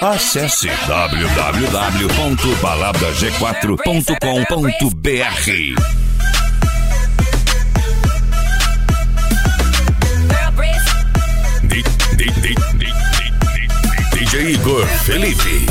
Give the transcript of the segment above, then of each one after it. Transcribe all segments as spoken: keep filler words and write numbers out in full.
Acesse w w w ponto balada g quatro ponto com ponto b r. D J Igor Felipe.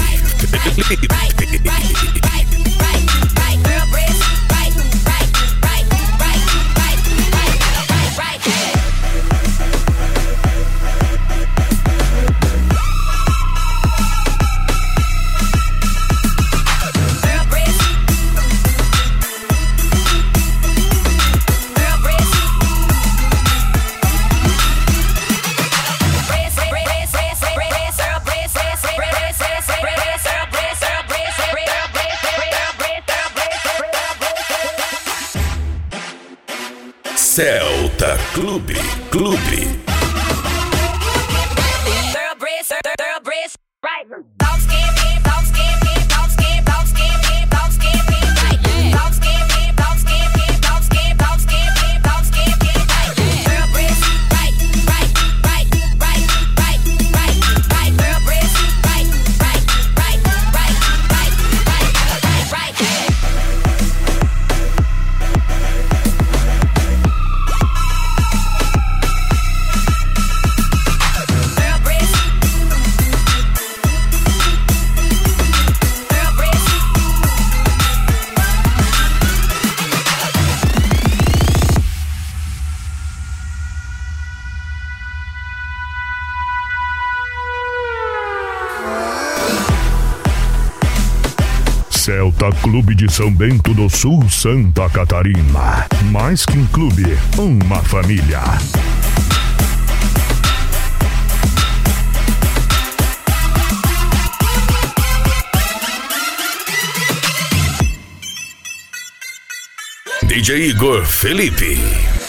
Celta Clube, Clube. Celta Clube de São Bento do Sul, Santa Catarina. Mais que um clube, uma família. D J Igor Felipe.